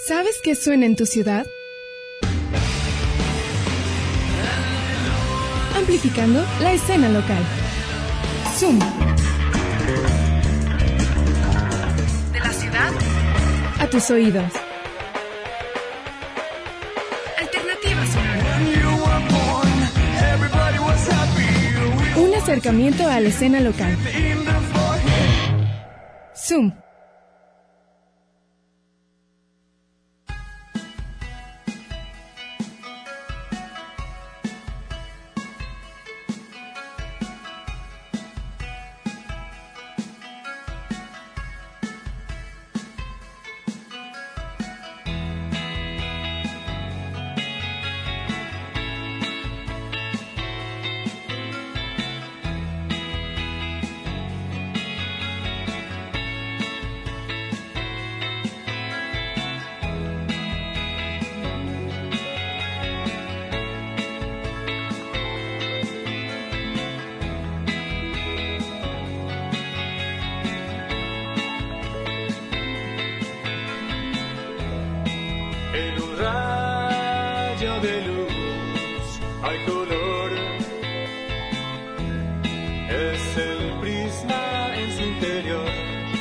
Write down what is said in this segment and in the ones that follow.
¿Sabes qué suena en tu ciudad? Amplificando la escena local. Zoom. De la ciudad a tus oídos. Alternativa sonora. Un acercamiento a la escena local. Zoom. En un rayo de luz hay color, es el prisma en su interior.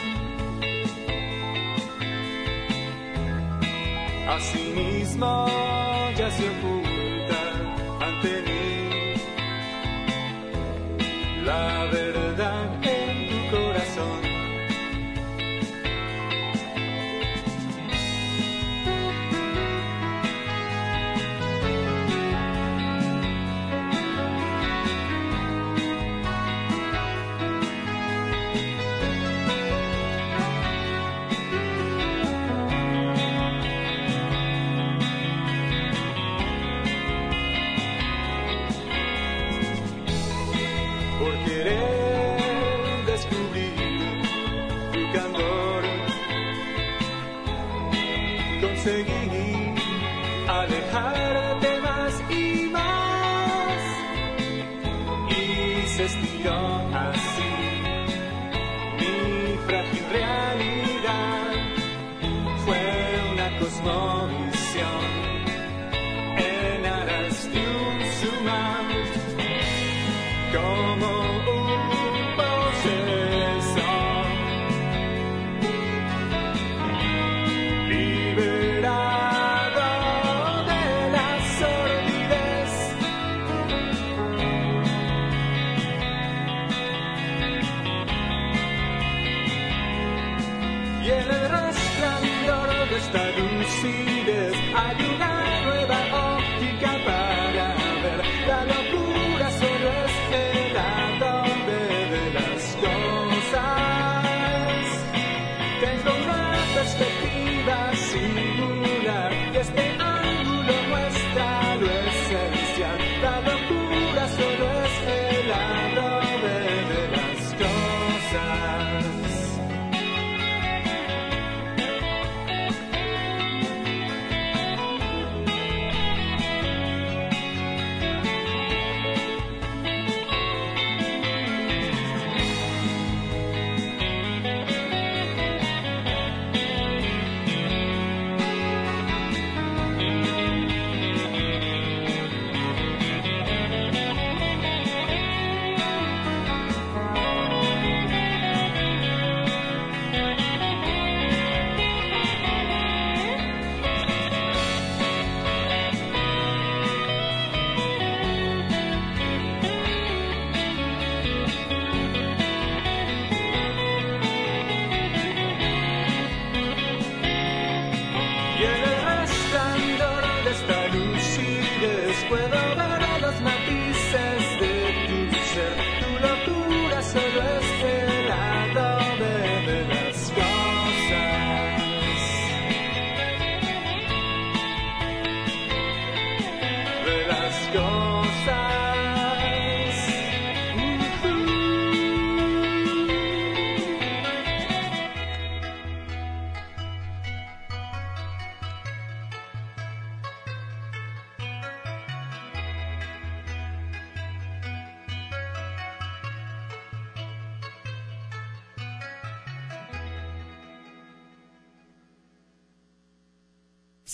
Asimismo ya se oculta ante mí la verdad en tu corazón. Por querer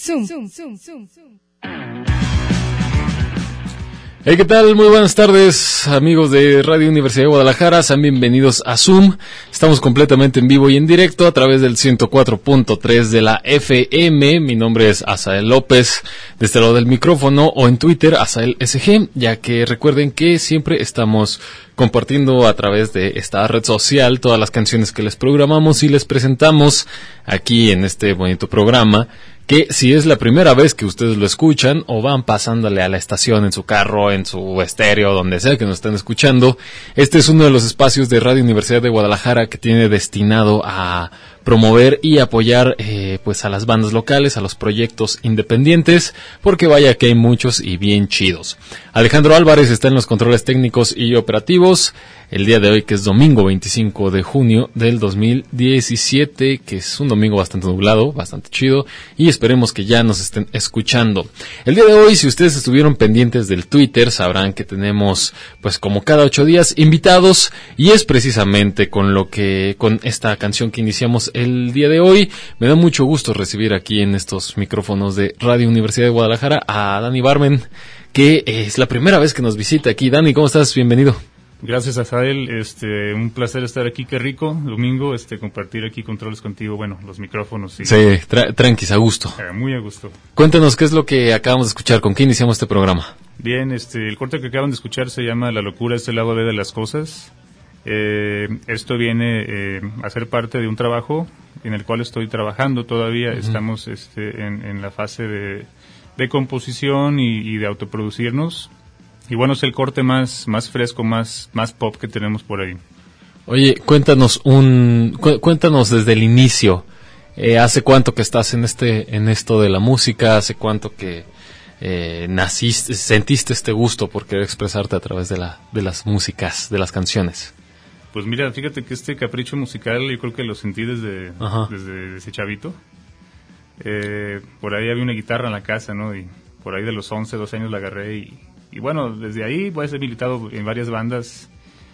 Hey, ¿qué tal? Muy buenas tardes, amigos de Radio Universidad de Guadalajara. Sean bienvenidos a Zoom. Estamos completamente en vivo y en directo a través del 104.3 de la FM. Mi nombre es Asael López, de este lado del micrófono, o en Twitter, Asael SG, ya que recuerden que siempre estamos compartiendo a través de esta red social todas las canciones que les programamos y les presentamos aquí en este bonito programa, que si es la primera vez que ustedes lo escuchan o van pasándole a la estación en su carro, en su estéreo, donde sea que nos estén escuchando, este es uno de los espacios de Radio Universidad de Guadalajara que tiene destinado a promover y apoyar pues a las bandas locales, a los proyectos independientes, porque vaya que hay muchos y bien chidos. Alejandro Álvarez está en los controles técnicos y operativos el día de hoy, que es domingo 25 de junio del 2017, que es un domingo bastante nublado, bastante chido, y esperemos que ya nos estén escuchando. El día de hoy, si ustedes estuvieron pendientes del Twitter, sabrán que tenemos, pues como cada 8 días, invitados, y es precisamente con esta canción que iniciamos el día de hoy. Me da mucho gusto recibir aquí en estos micrófonos de Radio Universidad de Guadalajara a Dani Barmen, que es la primera vez que nos visita aquí. Dani, ¿cómo estás? Bienvenido. Gracias, Asael. Un placer estar aquí, qué rico, domingo, compartir aquí controles contigo, bueno, los micrófonos. Sí, tranquis, a gusto. Muy a gusto. Cuéntanos qué es lo que acabamos de escuchar, ¿con qué iniciamos este programa? Bien, el corte que acaban de escuchar se llama La locura es el lado B de las cosas. Esto viene a ser parte de un trabajo en el cual estoy trabajando todavía. Uh-huh. Estamos en la fase de composición y de autoproducirnos. Y bueno, es el corte más fresco, más pop que tenemos por ahí. Oye, cuéntanos desde el inicio. ¿Hace cuánto que estás en esto de la música? ¿Hace cuánto que sentiste este gusto por querer expresarte a través de las músicas, de las canciones? Pues mira, fíjate que este capricho musical yo creo que lo sentí desde ese chavito. Por ahí había una guitarra en la casa, ¿no? Y por ahí de los 11, 12 años la agarré y bueno, desde ahí pues he militado en varias bandas,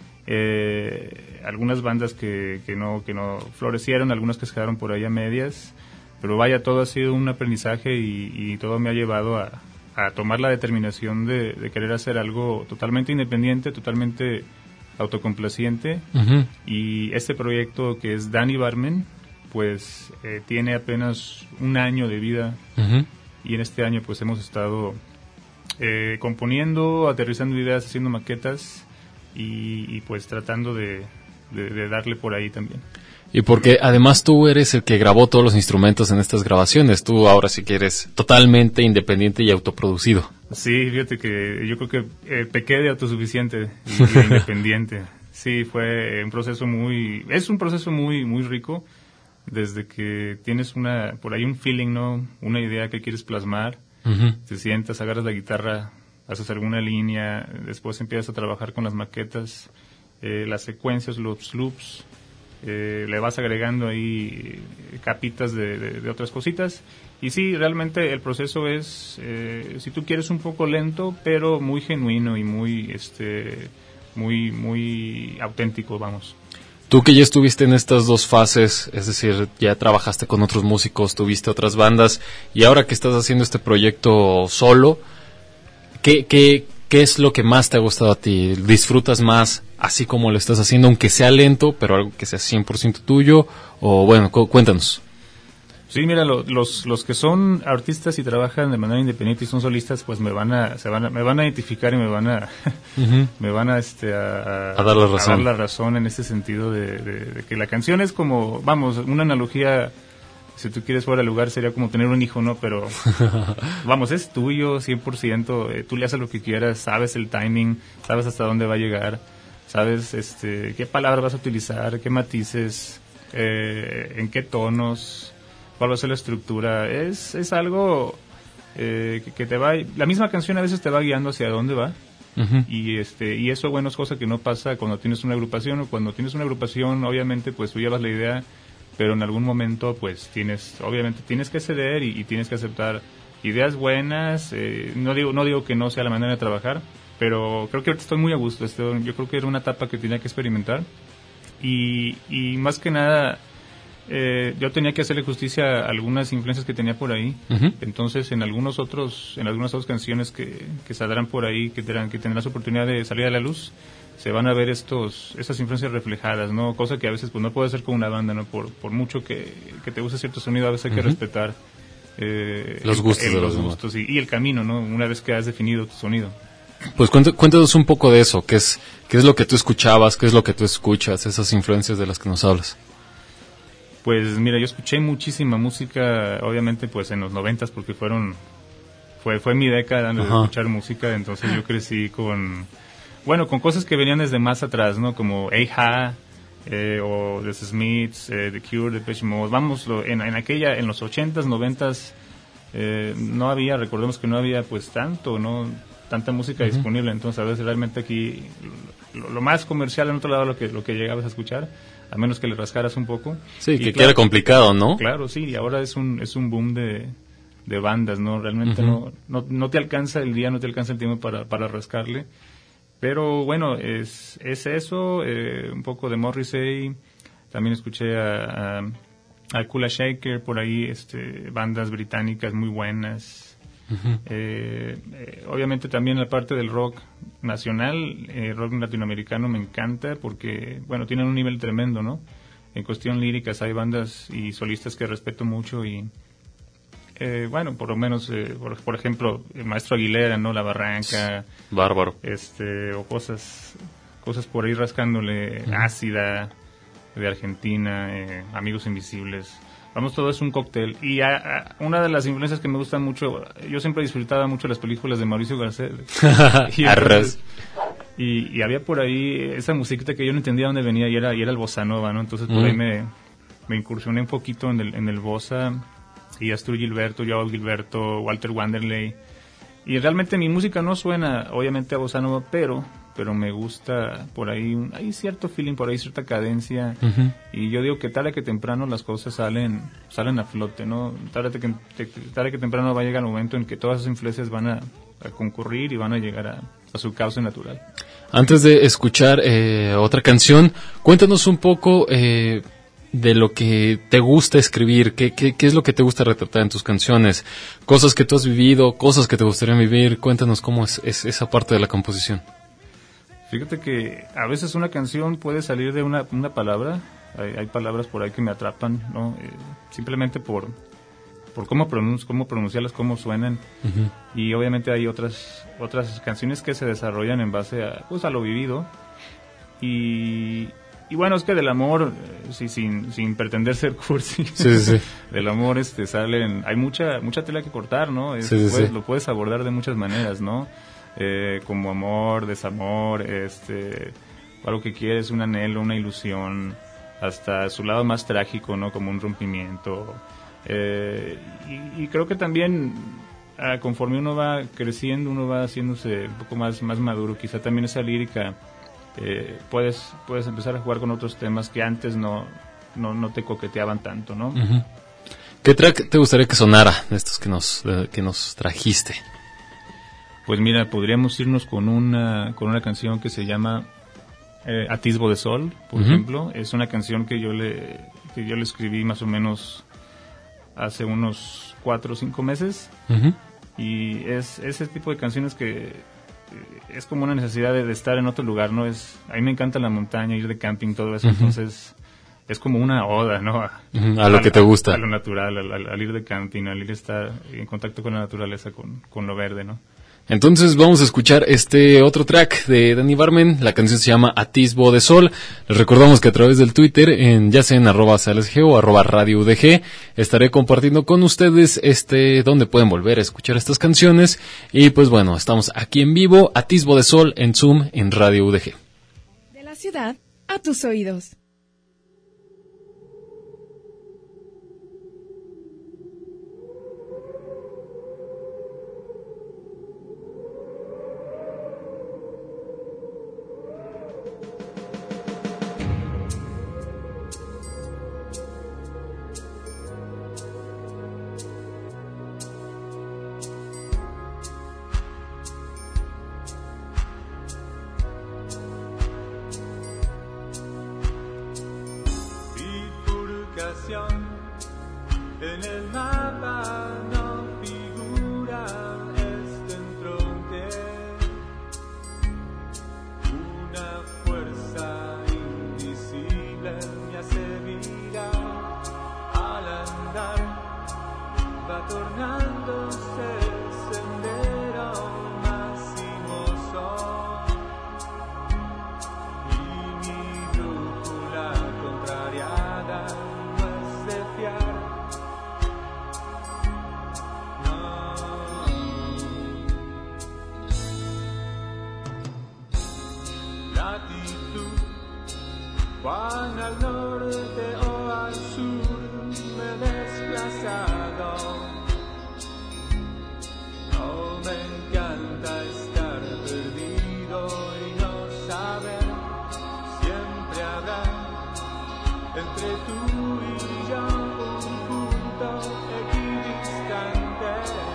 algunas bandas que no florecieron, algunas que se quedaron por ahí a medias, pero vaya, todo ha sido un aprendizaje y todo me ha llevado a tomar la determinación de querer hacer algo totalmente independiente, totalmente autocomplaciente. Uh-huh. Y este proyecto que es Dani Barmen, pues tiene apenas un año de vida. Uh-huh. Y en este año pues hemos estado componiendo, aterrizando ideas, haciendo maquetas y pues tratando de darle por ahí también. Y porque además tú eres el que grabó todos los instrumentos en estas grabaciones, tú ahora sí que eres totalmente independiente y autoproducido. Sí, fíjate que yo creo que pequé de autosuficiente y de independiente. Sí, fue un proceso muy rico, desde que tienes por ahí un feeling, ¿no? Una idea que quieres plasmar. Uh-huh. Te sientas, agarras la guitarra, haces alguna línea, después empiezas a trabajar con las maquetas, las secuencias, los loops, le vas agregando ahí capitas de otras cositas. Y sí, realmente el proceso es, si tú quieres, un poco lento, pero muy genuino y muy auténtico, vamos. Tú que ya estuviste en estas dos fases, es decir, ya trabajaste con otros músicos, tuviste otras bandas, y ahora que estás haciendo este proyecto solo, ¿qué es lo que más te ha gustado a ti? ¿Disfrutas más así como lo estás haciendo, aunque sea lento, pero algo que sea 100% tuyo? O bueno, cuéntanos. Sí, mira, los que son artistas y trabajan de manera independiente y son solistas, pues me van a identificar y me van a uh-huh. me van a dar la razón en este sentido de que la canción es como, vamos, una analogía, si tú quieres fuera de lugar, sería como tener un hijo, ¿no? Pero vamos, es tuyo 100%, tú le haces lo que quieras, sabes el timing, sabes hasta dónde va a llegar, sabes qué palabras vas a utilizar, qué matices, en qué tonos, cuál va a ser la estructura. Es algo que te va, la misma canción a veces te va guiando hacia dónde va. Uh-huh. Y eso, bueno, es cosa que no pasa cuando tienes una agrupación, obviamente pues tú llevas la idea, pero en algún momento pues tienes que ceder y tienes que aceptar ideas buenas. No digo que no sea la manera de trabajar, pero creo que ahorita estoy muy a gusto. Yo creo que era una etapa que tenía que experimentar y más que nada yo tenía que hacerle justicia a algunas influencias que tenía por ahí. Entonces, en algunas otras canciones que saldrán por ahí, que tendrán la oportunidad de salir a la luz, se van a ver esas influencias reflejadas, ¿no? Cosa que a veces pues no puede hacer con una banda, ¿no? Por mucho que te guste cierto sonido, a veces hay que respetar los gustos y el camino, ¿no? Una vez que has definido tu sonido. Pues cuéntanos un poco de eso, ¿qué es lo que tú escuchabas, qué es lo que tú escuchas, esas influencias de las que nos hablas? Pues mira, yo escuché muchísima música, obviamente pues en los 90s, porque fue mi década de escuchar música, entonces yo crecí con cosas que venían desde más atrás, ¿no? Como A-Ha, o The Smiths, The Cure, Depeche Mode. Vamos, en los 80s, 90s, recordemos que no había pues tanta música disponible, entonces a veces realmente aquí lo más comercial en otro lado lo que llegabas a escuchar, a menos que le rascaras un poco. Sí, que era complicado, ¿no? Claro, sí, y ahora es un boom de bandas, ¿no? Realmente no te alcanza el día, no te alcanza el tiempo para rascarle. Pero bueno, es eso, un poco de Morrissey, también escuché a Kula Shaker por ahí, bandas británicas muy buenas. Obviamente también la parte del rock nacional, rock latinoamericano me encanta porque, tienen un nivel tremendo, ¿no? En cuestión líricas hay bandas y solistas que respeto mucho y, por lo menos, por ejemplo, el Maestro Aguilera, ¿no? La Barranca. Bárbaro. O cosas por ahí rascándole, Ácida, de Argentina, Amigos Invisibles. Vamos, todo es un cóctel. Y una de las influencias que me gustan mucho, yo siempre disfrutaba mucho las películas de Mauricio Garcés. y había por ahí esa musiquita que yo no entendía dónde venía y era el bossa nova, ¿no? Entonces por ahí me incursioné un poquito en el bossa, y Astur Gilberto, Joao Gilberto, Walter Wanderley. Y realmente mi música no suena, obviamente, a bossa nova, pero me gusta por ahí, hay cierto feeling, por ahí cierta cadencia, y yo digo que tarde que temprano las cosas salen a flote, ¿no? Tarde que temprano va a llegar el momento en que todas esas influencias van a concurrir y van a llegar a su cauce natural. Antes de escuchar otra canción, cuéntanos un poco de lo que te gusta escribir, qué es lo que te gusta retratar en tus canciones, cosas que tú has vivido, cosas que te gustaría vivir. Cuéntanos cómo es esa parte de la composición. Fíjate que a veces una canción puede salir de una palabra. Hay palabras por ahí que me atrapan, ¿no? Simplemente por cómo pronunciarlas, cómo suenan. Y obviamente hay otras canciones que se desarrollan en base a lo vivido. Y bueno, es que del amor, sin pretender ser cursi, del amor hay mucha tela que cortar, ¿no? Lo puedes abordar de muchas maneras, ¿no? Como amor, desamor, algo que quieres, un anhelo, una ilusión, hasta su lado más trágico, ¿no? Como un rompimiento. Y creo que también conforme uno va creciendo, uno va haciéndose un poco más maduro. Quizá también esa lírica puedes empezar a jugar con otros temas que antes no te coqueteaban tanto, ¿no? ¿Qué track te gustaría que sonara de estos que nos trajiste? Pues mira, podríamos irnos con una canción que se llama Atisbo de Sol, por ejemplo. Es una canción que yo le escribí más o menos hace unos 4 o 5 meses. Y es ese tipo de canciones que es como una necesidad de estar en otro lugar, ¿no? A mí me encanta la montaña, ir de camping, todo eso. Entonces es como una oda, ¿no? A lo que te gusta. A lo natural, al ir de camping, al ir a estar en contacto con la naturaleza, con lo verde, ¿no? Entonces vamos a escuchar este otro track de Dani Barmen. La canción se llama Atisbo de Sol. Les recordamos que a través del Twitter, ya sea en @salesg o @radioudg, estaré compartiendo con ustedes donde pueden volver a escuchar estas canciones. Y pues bueno, estamos aquí en vivo, Atisbo de Sol en Zoom en Radio UDG. De la ciudad a tus oídos. va tornándose sendero más sinuoso y mi brújula contrariada no es de fiar. Latitud, cuán al norte o al sur me he desplazado. No me encanta estar perdido y no saber. Siempre habrá entre tú y yo un punto equidistante.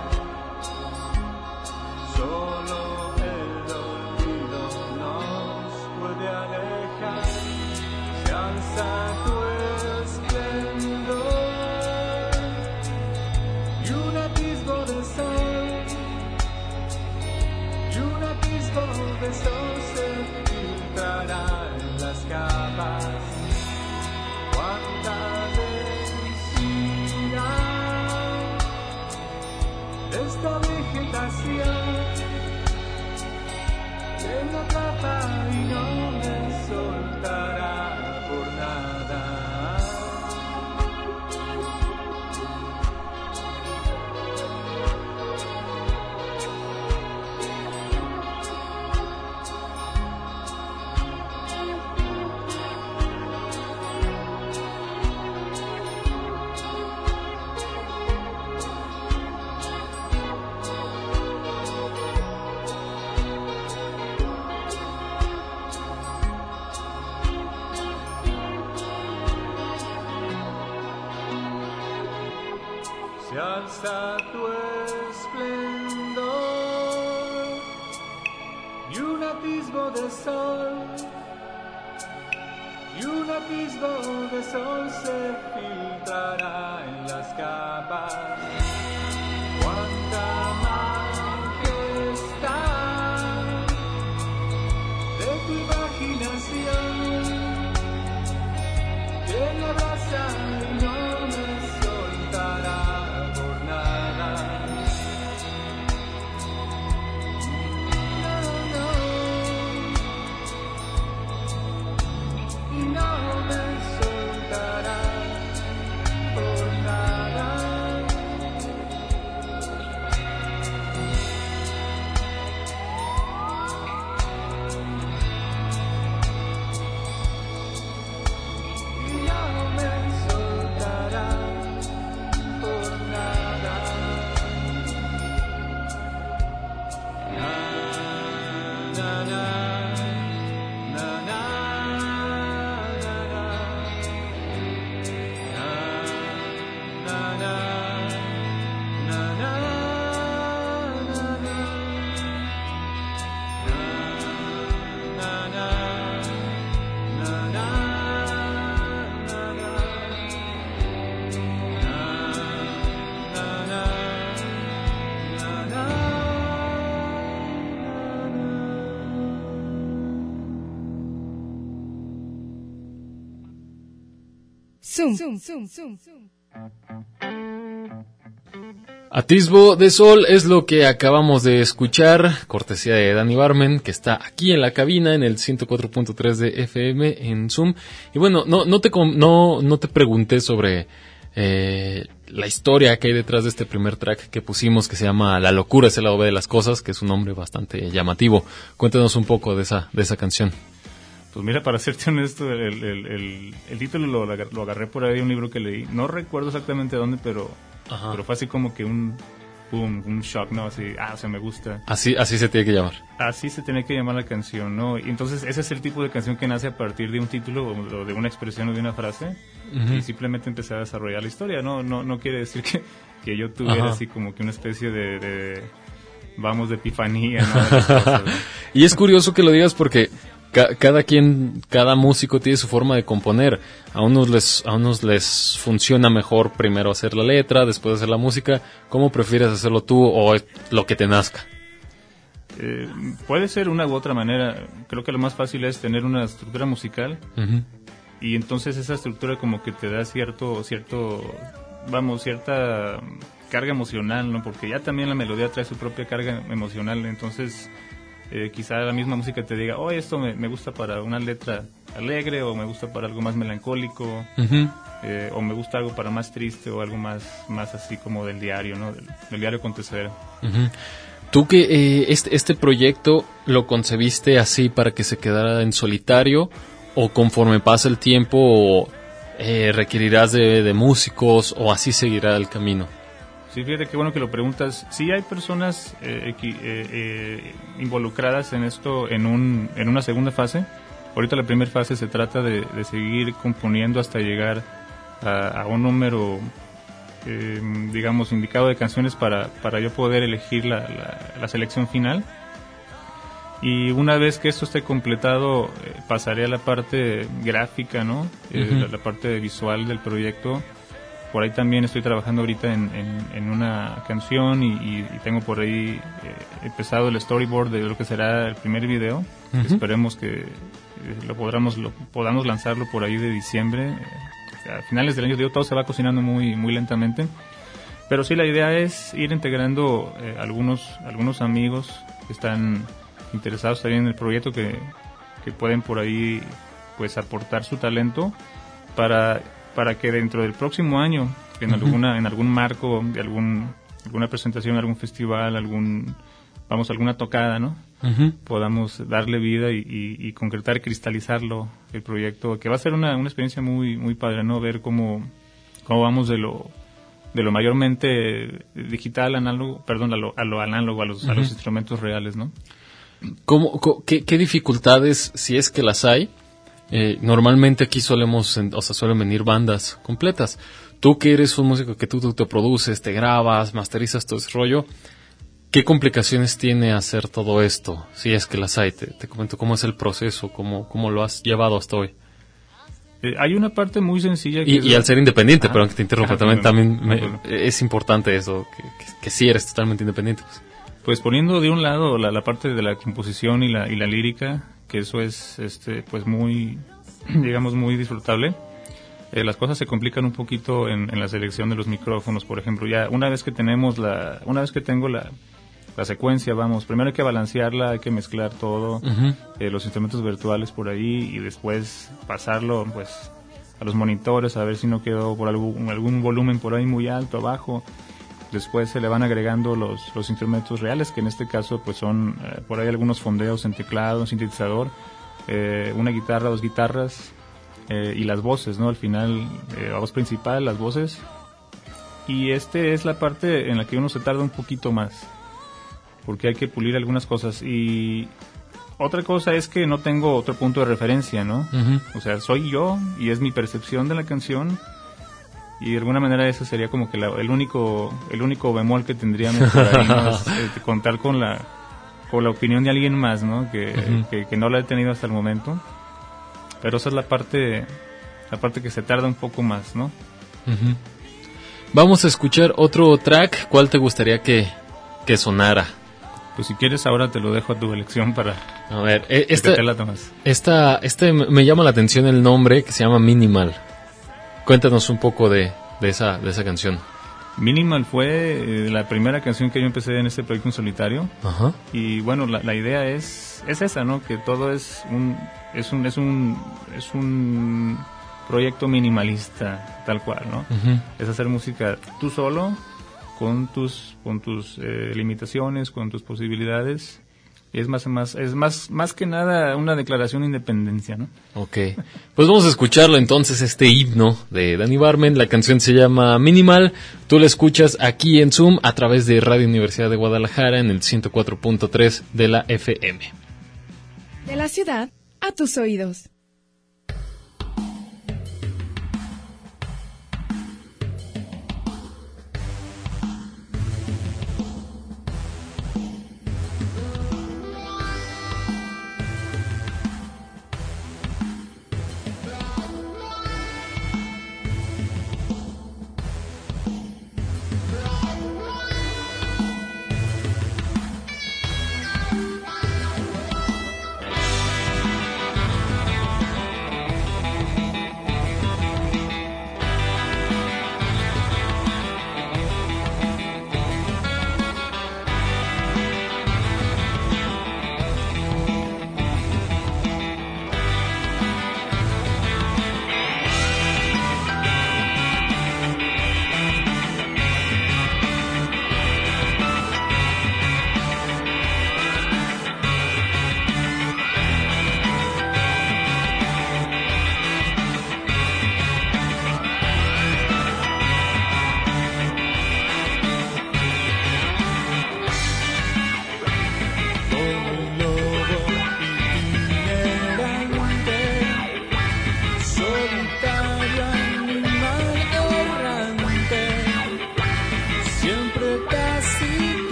Solo el olvido nos puede alejar. Se alza tu esplendor y un atisbo de sol, y un atisbo de sol se filtrará en las capas. Cuánta densidad de esta vegetación que me atrapa y no me soltará por nada. Se alza tu esplendor y un atisbo de sol, y un atisbo de sol se filtrará en las capas. Cuánta majestad de tu imaginación que me abraza y no me soltará. Atisbo de sol es lo que acabamos de escuchar, cortesía de Dani Barmen, que está aquí en la cabina en el 104.3 de FM en Zoom. Y bueno, no te pregunté sobre la historia que hay detrás de este primer track que pusimos, que se llama La locura es el lado B de las cosas, que es un nombre bastante llamativo. Cuéntanos un poco de esa canción. Pues mira, para serte honesto, el título lo agarré por ahí de un libro que leí. No recuerdo exactamente dónde, pero fue así como que un shock, ¿no? Así, o sea, me gusta. Así se tiene que llamar. Así se tiene que llamar la canción, ¿no? Y entonces ese es el tipo de canción que nace a partir de un título o de una expresión o de una frase. Y simplemente empecé a desarrollar la historia. No quiere decir que yo tuviera así como que una especie de vamos, de epifanía, ¿no? Y es curioso que lo digas porque cada músico tiene su forma de componer. A unos les funciona mejor primero hacer la letra, después hacer la música. ¿Cómo prefieres hacerlo tú o lo que te nazca? Puede ser una u otra manera. Creo que lo más fácil es tener una estructura musical y entonces esa estructura como que te da cierta carga emocional, ¿no? Porque ya también la melodía trae su propia carga emocional, entonces quizá la misma música te diga, oh, esto me gusta para una letra alegre, o me gusta para algo más melancólico, o me gusta algo para más triste, o algo más así como del diario, ¿no? Del diario acontecer. ¿Tú que este proyecto lo concebiste así para que se quedara en solitario, o conforme pasa el tiempo requerirás de músicos, o así seguirá el camino? Sí, fíjate qué bueno que lo preguntas. Sí hay personas involucradas en esto en una segunda fase. Ahorita la primera fase se trata de seguir componiendo hasta llegar a un número, digamos, indicado de canciones para yo poder elegir la selección final. Y una vez que esto esté completado, pasaré a la parte gráfica, ¿no? La parte visual del proyecto. Por ahí también estoy trabajando ahorita en una canción y tengo por ahí empezado el storyboard de lo que será el primer video. Esperemos que lo podamos lanzarlo por ahí de diciembre. A finales del año, digo, todo se va cocinando muy, muy lentamente. Pero sí, la idea es ir integrando algunos amigos que están interesados también en el proyecto, que pueden por ahí pues aportar su talento para que dentro del próximo año, en algún marco de alguna presentación, algún festival, alguna tocada, ¿no? Podamos darle vida y concretar, cristalizarlo, el proyecto, que va a ser una experiencia muy, muy padre, ¿no? Ver cómo vamos de lo mayormente digital, análogo, perdón, a lo análogo, a los instrumentos reales, ¿no? ¿Qué dificultades, si es que las hay? Normalmente aquí suelen venir bandas completas. Tú que eres un músico que tú te produces, te grabas, masterizas todo ese rollo, ¿qué complicaciones tiene hacer todo esto? Si es que las hay, te comento cómo es el proceso, cómo lo has llevado hasta hoy. Hay una parte muy sencilla y al ser independiente, perdón que te interrumpa, también es importante eso, que sí eres totalmente independiente. Pues poniendo de un lado la parte de la composición y la lírica, que eso es pues muy, digamos, muy disfrutable. Las cosas se complican un poquito en la selección de los micrófonos, por ejemplo. Ya una vez que tengo la secuencia, primero hay que balancearla, hay que mezclar todo, los instrumentos virtuales por ahí, y después pasarlo pues a los monitores a ver si no quedó por algún volumen por ahí muy alto, bajo. Después se le van agregando los instrumentos reales, que en este caso pues son por ahí algunos fondeos en teclado, un sintetizador, una guitarra, 2 guitarras, y las voces, ¿no? Al final, la voz principal, las voces. Y es la parte en la que uno se tarda un poquito más, porque hay que pulir algunas cosas. Y otra cosa es que no tengo otro punto de referencia, ¿no? O sea, soy yo y es mi percepción de la canción. Y de alguna manera eso sería como que el único bemol que tendríamos por ahí, ¿no? Es contar con la opinión de alguien más, ¿no? Que no la he tenido hasta el momento. Pero esa es la parte que se tarda un poco más, ¿no? Vamos a escuchar otro track. ¿Cuál te gustaría que sonara? Pues si quieres ahora te lo dejo a tu elección para a ver, que te la tomas. Me llama la atención el nombre, que se llama Minimal. Cuéntanos un poco de esa canción. Minimal fue la primera canción que yo empecé en este proyecto en solitario. Y bueno, la idea es esa, ¿no? Que todo es un proyecto minimalista, tal cual, ¿no? Es hacer música tú solo, con tus limitaciones, con tus posibilidades. Y es más que nada una declaración de independencia, ¿no? Ok. Pues vamos a escucharlo entonces, este himno de Dani Barmen. La canción se llama Minimal. Tú la escuchas aquí en Zoom a través de Radio Universidad de Guadalajara en el 104.3 de la FM. De la ciudad a tus oídos.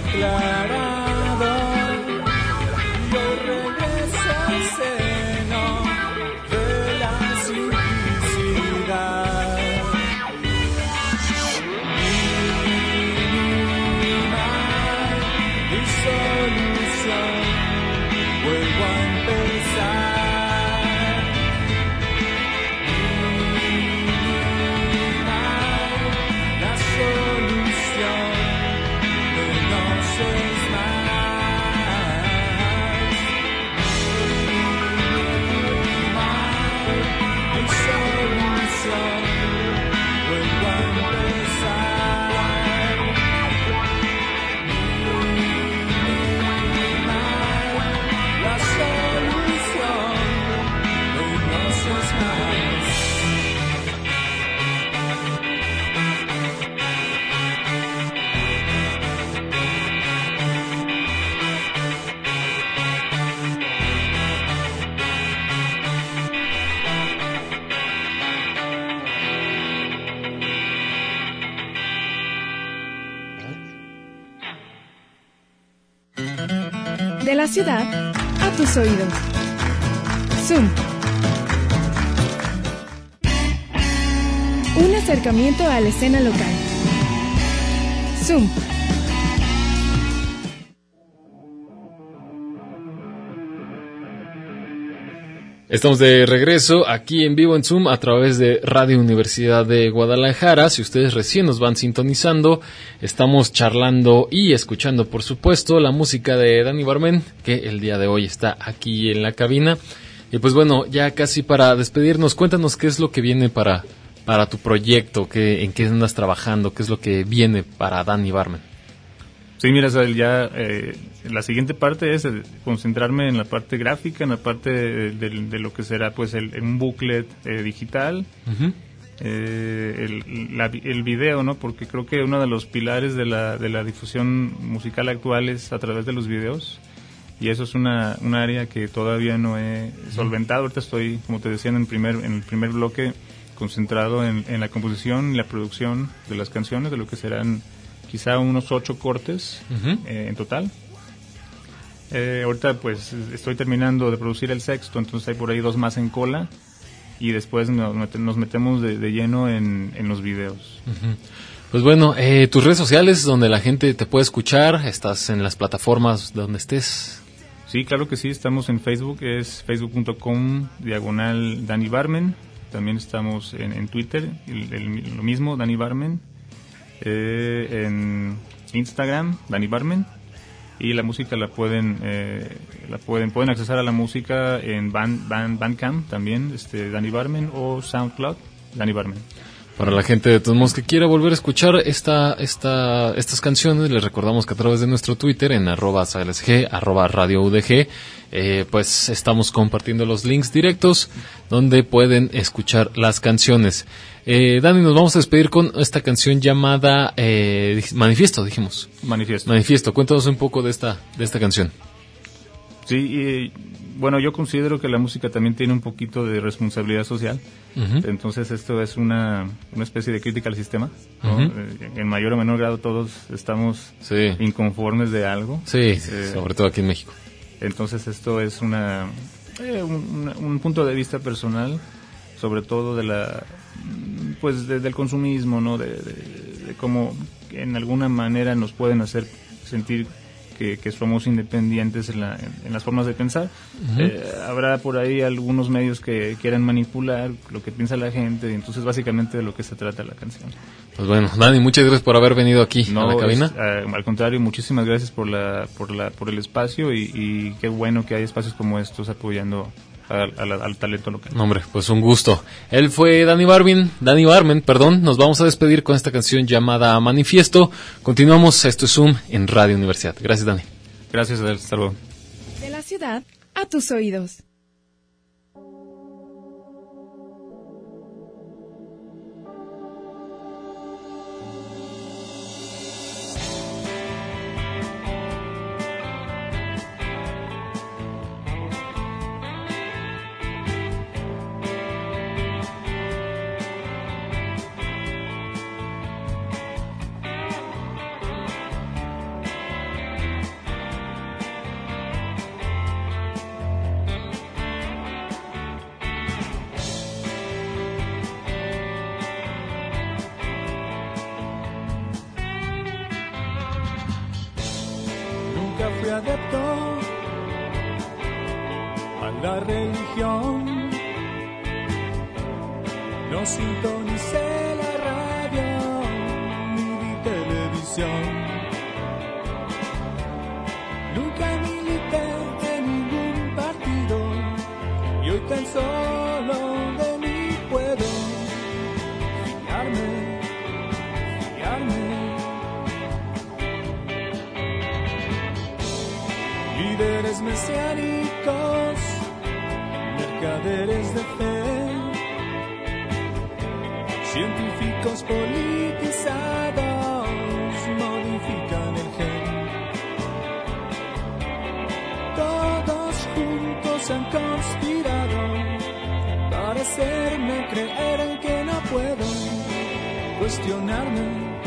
declarado y hoy regreso al seno de la simplicidad. Mi solución, vuelvo a empezar. La solución de no ser más. Mi solución, vuelvo a empezar. La solución de no ser más. De la ciudad a tus oídos. Zoom. Un acercamiento a la escena local. Zoom. Estamos de regreso aquí en vivo en Zoom a través de Radio Universidad de Guadalajara. Si ustedes recién nos van sintonizando, estamos charlando y escuchando, por supuesto, la música de Dani Barmen, que el día de hoy está aquí en la cabina. Y pues bueno, ya casi para despedirnos, cuéntanos qué es lo que viene para tu proyecto, en qué andas trabajando, qué es lo que viene para Dani Barmen. Sí, mira, Sael, ya la siguiente parte es concentrarme en la parte gráfica, en la parte de lo que será pues un booklet digital, Uh-huh. el video, ¿no? Porque creo que uno de los pilares de la difusión musical actual es a través de los videos, y eso es un área que todavía no he solventado. Ahorita estoy, como te decía en el primer bloque, concentrado en la composición y la producción de las canciones, de lo que serán quizá unos 8 cortes Uh-huh. en total. Ahorita pues estoy terminando de producir el sexto, entonces hay por ahí 2 más en cola, y después nos metemos de lleno en los videos. Uh-huh. Pues bueno, tus redes sociales donde la gente te puede escuchar, estás en las plataformas donde estés. Sí, claro que sí, estamos en Facebook, es facebook.com/Dani Barmen. También estamos en Twitter, lo mismo, Dani Barmen. En Instagram, Dani Barmen. Y la música pueden accesar a la música en Bandcamp también, Dani Barmen, o SoundCloud, Dani Barmen. Para la gente de todos modos que quiera volver a escuchar estas canciones, les recordamos que a través de nuestro Twitter, en @SALSG, @RadioUDG, pues estamos compartiendo los links directos donde pueden escuchar las canciones. Dani, nos vamos a despedir con esta canción llamada Manifiesto, dijimos. Manifiesto, cuéntanos un poco de esta canción. Sí, bueno, yo considero que la música también tiene un poquito de responsabilidad social. Uh-huh. Entonces esto es una especie de crítica al sistema, ¿no? Uh-huh. En mayor o menor grado todos estamos inconformes de algo. Sí, sobre todo aquí en México. Entonces esto es un punto de vista personal, sobre todo del consumismo, ¿no? De cómo en alguna manera nos pueden hacer sentir que somos independientes en las formas de pensar. Uh-huh. Habrá por ahí algunos medios que quieran manipular lo que piensa la gente, y entonces básicamente de lo que se trata la canción. Pues bueno, Dani, muchas gracias por haber venido aquí a la cabina. Al contrario, muchísimas gracias por el espacio, y qué bueno que hay espacios como estos apoyando al talento local. Hombre, pues un gusto. Él fue Dani Barmen, nos vamos a despedir con esta canción llamada Manifiesto. Continuamos, esto es Zoom en Radio Universidad. Gracias, Dani. Gracias, hasta luego. De la ciudad a tus oídos. fui adepto a la religión. No sintonicé la radio ni vi televisión. Nunca milité en ningún partido y hoy tan solo de mí puedo fiarme. Líderes mesiánicos, mercaderes de fe, científicos politizados modifican el gen. Todos juntos han conspirado para hacerme creer en que no puedo cuestionarme.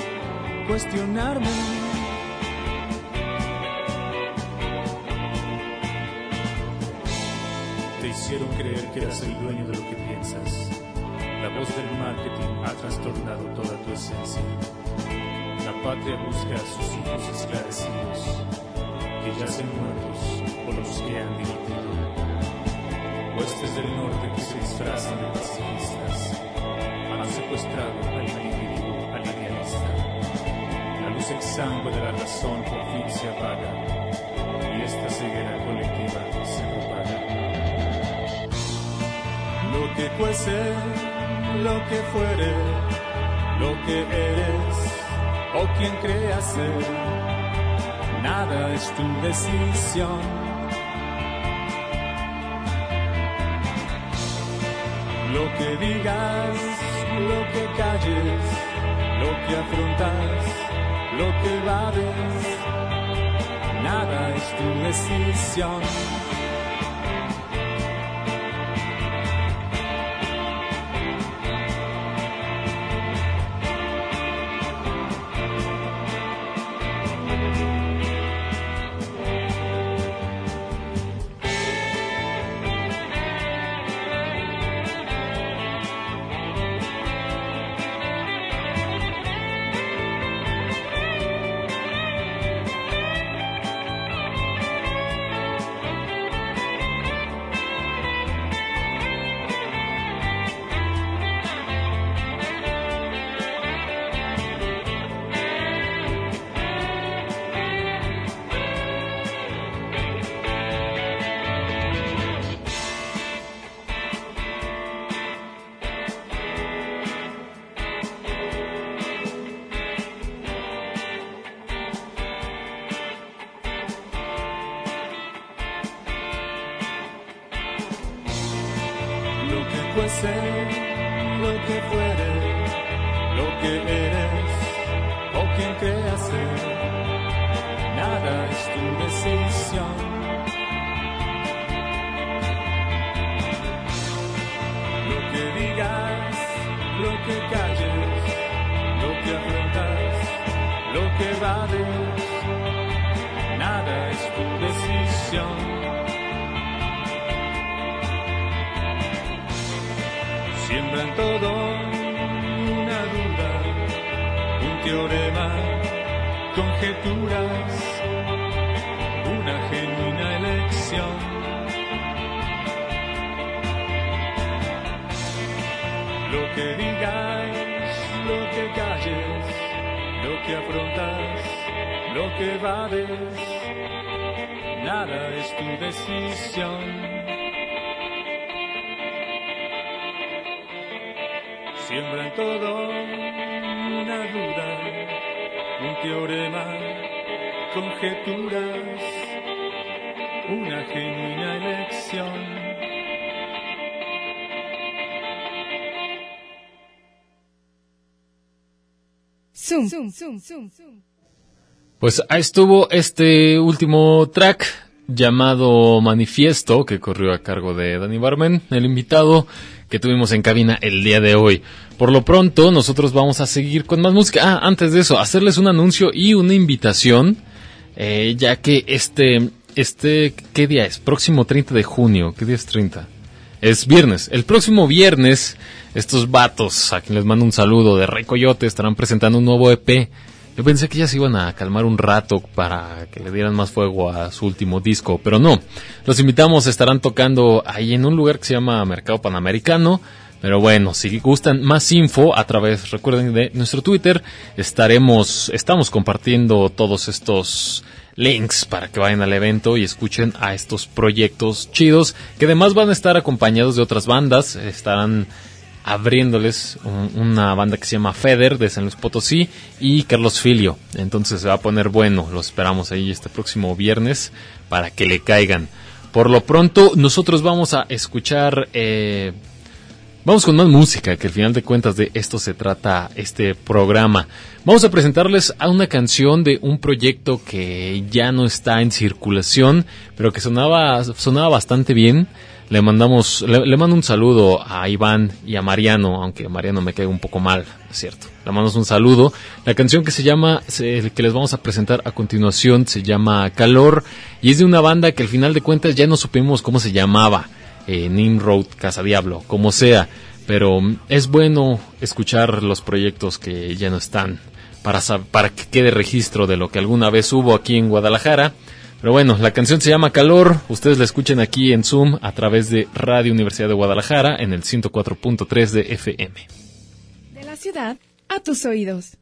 Te hicieron creer que eras el dueño de lo que piensas. La voz del marketing ha trastornado toda tu esencia. La patria busca a sus hijos esclarecidos, que yacen muertos o los que han dimitido. Huestes del norte que se disfrazan de pacifistas han secuestrado al individuo alienista. La luz exangüe de la razón por fin se apaga y esta ceguera colectiva se propaga. Lo que fuese, lo que fuere, lo que eres o quien creas ser, nada es tu decisión. Lo que digas, lo que calles, lo que afrontas, lo que evades, nada es tu decisión. Fuese, lo que fuere, lo que eres o quien creas ser, nada es tu decisión. Lo que digas, lo que calles, lo que afrontas, lo que evades, nada es tu decisión. Siembra en todo una duda, un teorema, conjeturas, una genuina elección. Lo que digas, lo que calles, lo que afrontas, lo que evades, nada es tu decisión. Siembra en todo una duda, un teorema, conjeturas, una genuina elección. Pues ahí estuvo este último track llamado Manifiesto, que corrió a cargo de Dani Barmen, el invitado que tuvimos en cabina el día de hoy. Por lo pronto, nosotros vamos a seguir con más música. Antes de eso, hacerles un anuncio y una invitación, ya que ¿qué día es? Próximo 30 de junio. ¿Qué día es 30? Es viernes. El próximo viernes, estos vatos, a quien les mando un saludo, de Rey Coyote, estarán presentando un nuevo EP Yo pensé que ya se iban a calmar un rato para que le dieran más fuego a su último disco, pero no. Los invitamos, estarán tocando ahí en un lugar que se llama Mercado Panamericano. Pero bueno, si gustan más info a través, recuerden, de nuestro Twitter, estamos compartiendo todos estos links para que vayan al evento y escuchen a estos proyectos chidos, que además van a estar acompañados de otras bandas. Estarán abriéndoles una banda que se llama Feder de San Luis Potosí y Carlos Filio. Entonces se va a poner bueno, los esperamos ahí este próximo viernes para que le caigan. Por lo pronto nosotros vamos a escuchar, vamos con más música, que al final de cuentas de esto se trata este programa. Vamos a presentarles a una canción de un proyecto que ya no está en circulación, pero que sonaba bastante bien. Le mando un saludo a Iván y a Mariano, aunque Mariano me cae un poco mal, es cierto. Le mandamos un saludo. La canción que que les vamos a presentar a continuación se llama Calor, y es de una banda que al final de cuentas ya no supimos cómo se llamaba, Nimrod, Casa Diablo, como sea, pero es bueno escuchar los proyectos que ya no están, para que quede registro de lo que alguna vez hubo aquí en Guadalajara. Pero bueno, la canción se llama Calor, ustedes la escuchan aquí en Zoom a través de Radio Universidad de Guadalajara en el 104.3 de FM. De la ciudad a tus oídos.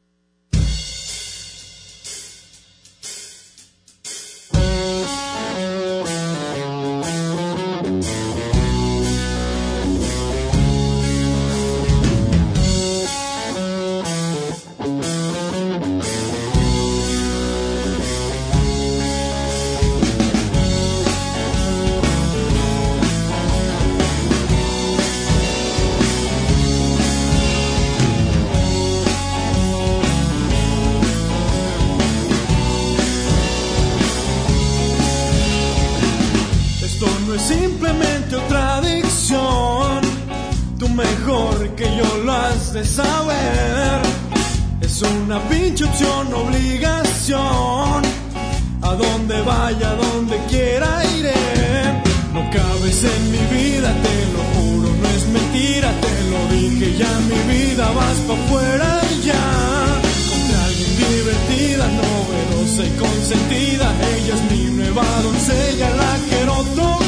Simplemente otra adicción, tú mejor que yo lo has de saber. Es una pinche opción, obligación. A donde vaya, a donde quiera iré. No cabes en mi vida, te lo juro, no es mentira. Te lo dije ya, mi vida vas pa' afuera ya. Encontré a alguien divertida, novedosa y consentida. Ella es mi nueva doncella, la quiero tocar.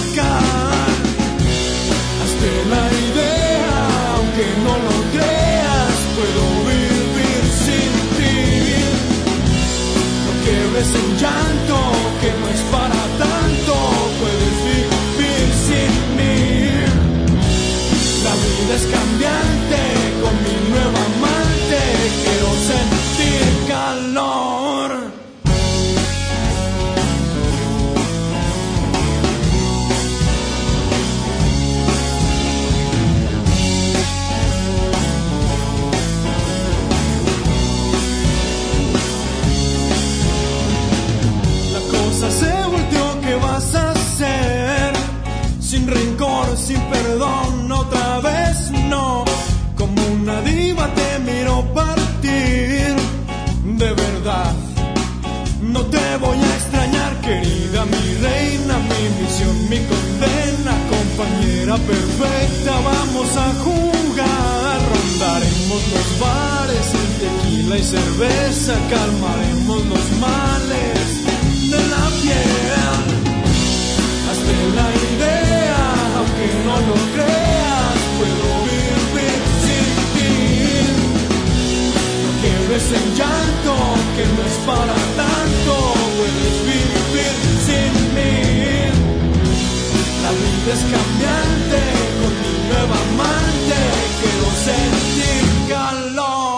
Hazte la idea, aunque no lo creas, puedo vivir sin ti. No quiebres en llanto, que no es para tanto, puedes vivir sin mí. La vida es cambiante, con mi nueva amante quiero sentir calor. Se volteó, ¿qué vas a hacer? Sin rencor, sin perdón, otra vez no. Como una diva te miro partir. De verdad, no te voy a extrañar, querida, mi reina, mi misión, mi condena, compañera perfecta, vamos a jugar. Rondaremos los bares, el tequila y cerveza, calmaremos los males de la piel. Hazte la idea, aunque no lo creas, puedo vivir sin ti. No quiebres en llanto, que no es para tanto, puedes vivir sin mí. La vida es cambiante, con mi nueva amante quiero sentir calor.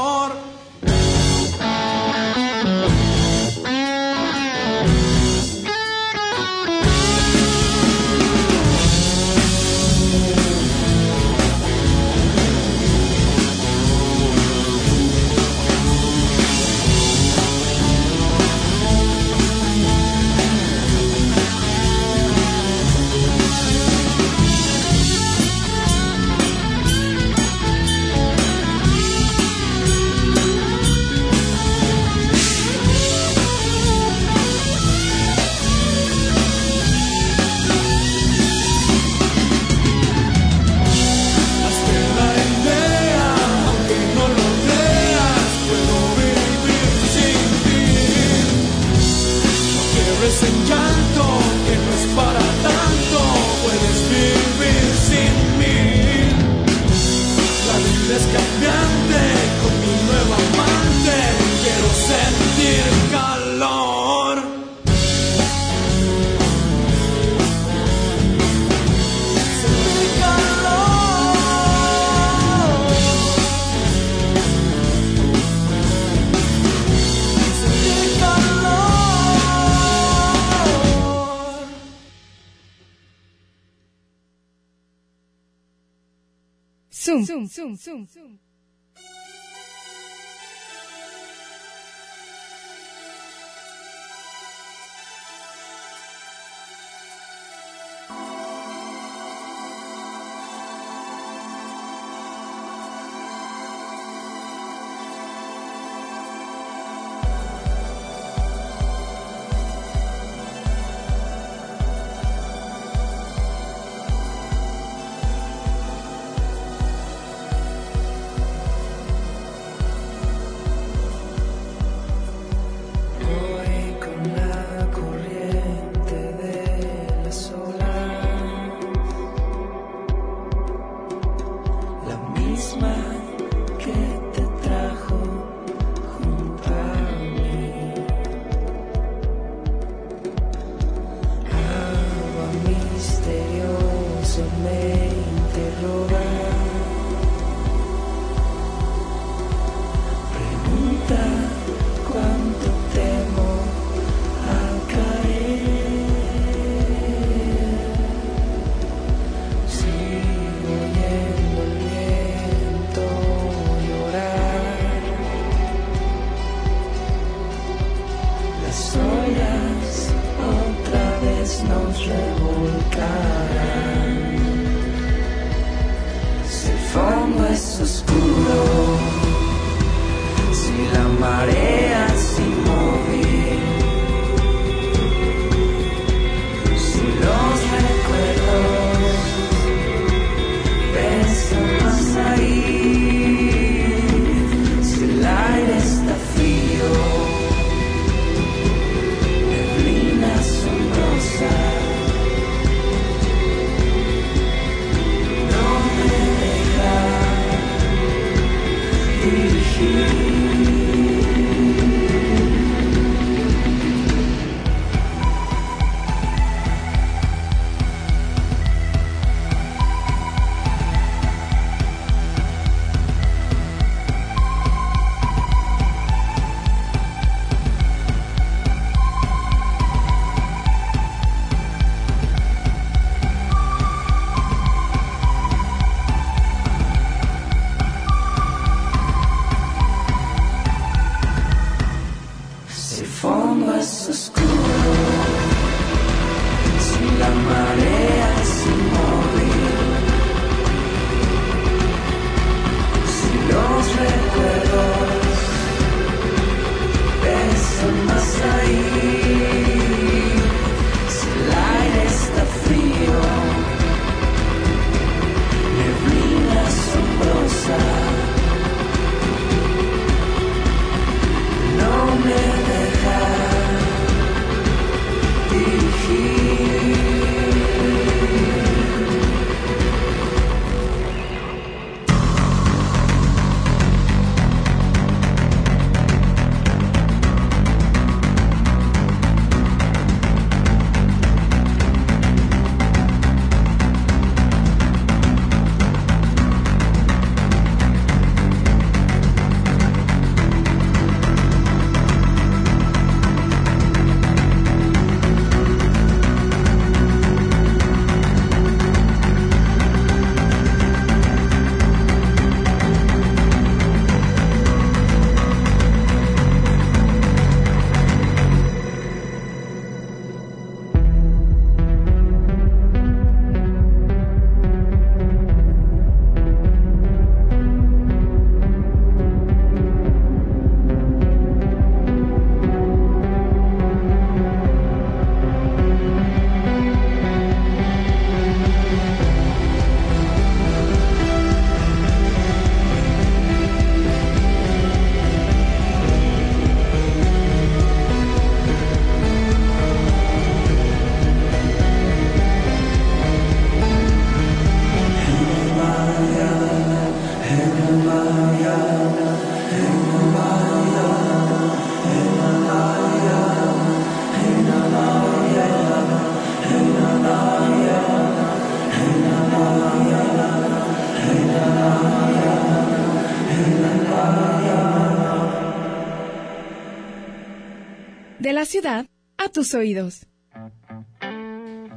De la ciudad a tus oídos.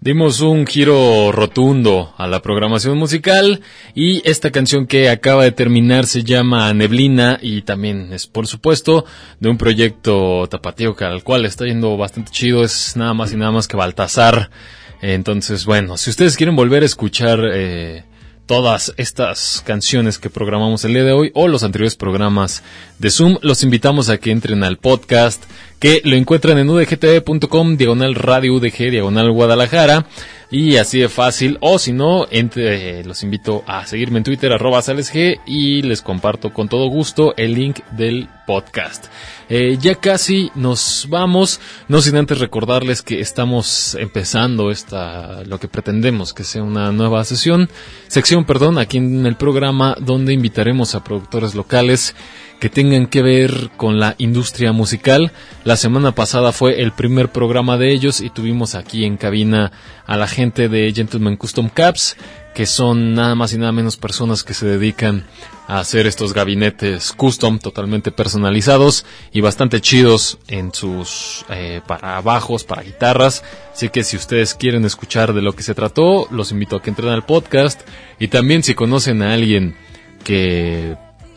Dimos un giro rotundo a la programación musical y esta canción que acaba de terminar se llama Neblina y también es, por supuesto, de un proyecto tapatío al cual está yendo bastante chido, es nada más y nada más que Baltasar. Entonces, bueno, si ustedes quieren volver a escuchar todas estas canciones que programamos el día de hoy o los anteriores programas de Zoom, los invitamos a que entren al podcast, que lo encuentran en udgtv.com/radio UDG/Guadalajara, y así de fácil, o si no, los invito a seguirme en Twitter @salesg y les comparto con todo gusto el link del podcast. Ya casi nos vamos, no sin antes recordarles que estamos empezando lo que pretendemos que sea una nueva sección, aquí en el programa, donde invitaremos a productores locales que tengan que ver con la industria musical. La semana pasada fue el primer programa de ellos y tuvimos aquí en cabina a la gente de Gentleman Custom Caps, que son nada más y nada menos personas que se dedican a hacer estos gabinetes custom totalmente personalizados y bastante chidos en sus para bajos, para guitarras. Así que si ustedes quieren escuchar de lo que se trató, los invito a que entren al podcast, y también si conocen a alguien que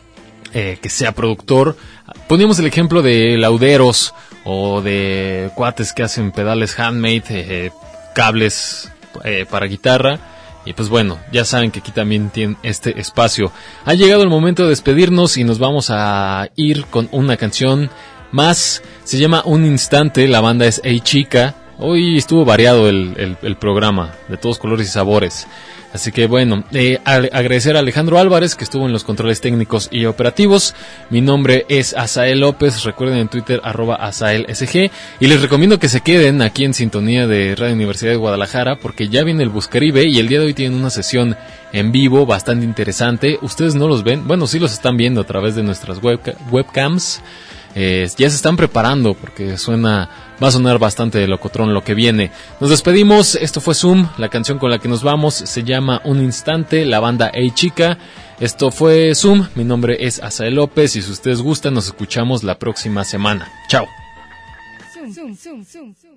sea productor. Poníamos el ejemplo de lauderos o de cuates que hacen pedales handmade, cables para guitarra. Y pues bueno, ya saben que aquí también tienen este espacio. Ha llegado el momento de despedirnos y nos vamos a ir con una canción más. Se llama Un Instante, la banda es Hey Chica. Hoy estuvo variado el programa, de todos colores y sabores. Así que bueno, agradecer a Alejandro Álvarez, que estuvo en los controles técnicos y operativos. Mi nombre es Asael López, recuerden en Twitter @AsaelSG, y les recomiendo que se queden aquí en sintonía de Radio Universidad de Guadalajara, porque ya viene el Buscaribe y el día de hoy tienen una sesión en vivo bastante interesante. Ustedes no los ven, bueno, sí los están viendo a través de nuestras webcams. Ya se están preparando porque va a sonar bastante de locotrón lo que viene. Nos despedimos, esto fue Zoom, la canción con la que nos vamos se llama Un Instante, la banda Hey Chica. Esto fue Zoom, mi nombre es Asael López, y si ustedes gustan nos escuchamos la próxima semana. Chao. Zoom, zoom, zoom, zoom.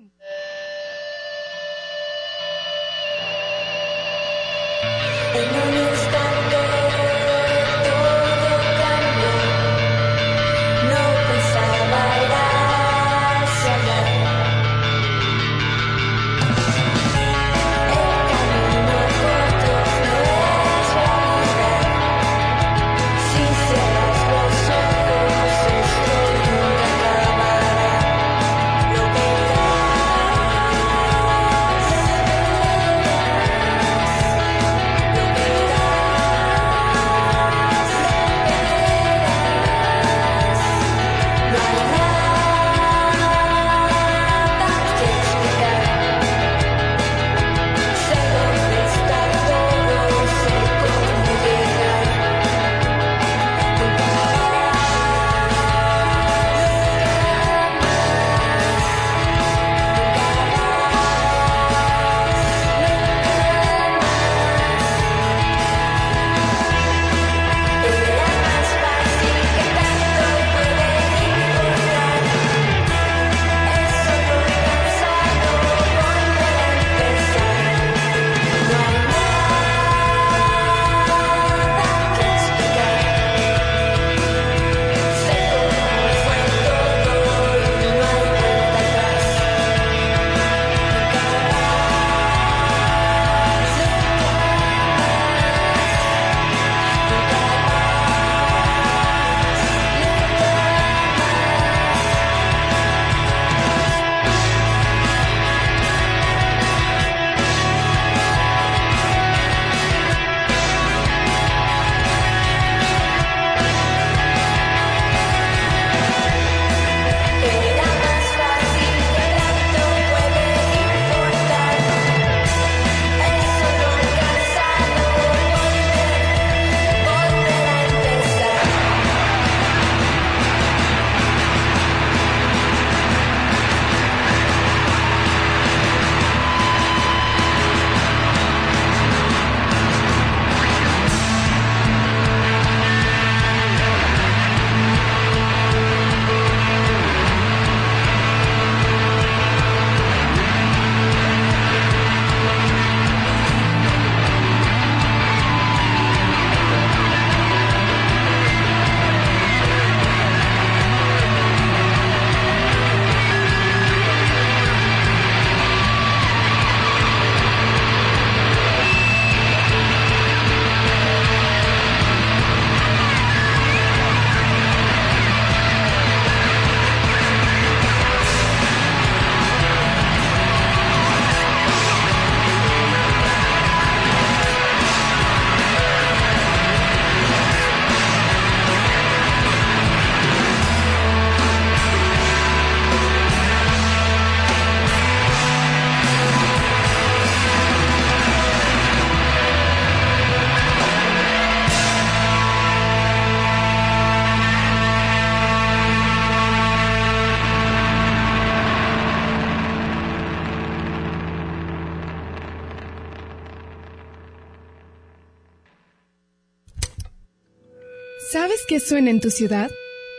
¿Sabes qué suena en tu ciudad?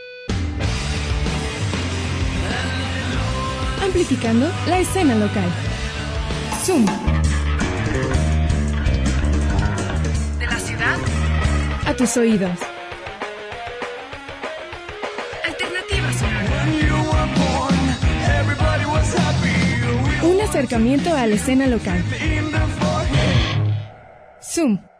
Amplificando la escena local. Zoom. De la ciudad a tus oídos. Alternativa sonora. Un acercamiento a la escena local. Zoom.